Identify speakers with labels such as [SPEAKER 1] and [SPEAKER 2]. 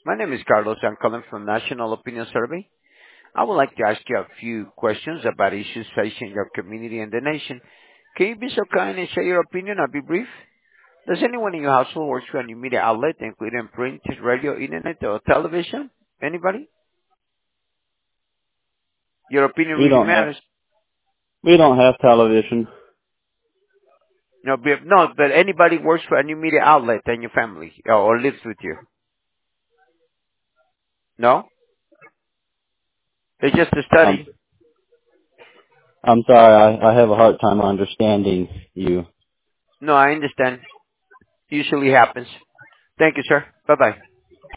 [SPEAKER 1] My name is Carlos. I'm calling from National Opinion Survey. I would like to ask you a few questions about issues facing your community and the nation. Can you be so kind and share your opinion? I'll be brief. Does anyone in your household work for a new media outlet, including print, radio, internet, or television? Anybody? Your opinion
[SPEAKER 2] We
[SPEAKER 1] really
[SPEAKER 2] don't have
[SPEAKER 1] matters.
[SPEAKER 2] we don't have television.
[SPEAKER 1] No, but anybody works for a new media outlet in your family or lives with you? No? It's just a
[SPEAKER 2] Um,
[SPEAKER 1] study.
[SPEAKER 2] I'm sorry, I have a hard time understanding you.
[SPEAKER 1] No, I understand. Usually happens. Thank you, sir. Bye-bye.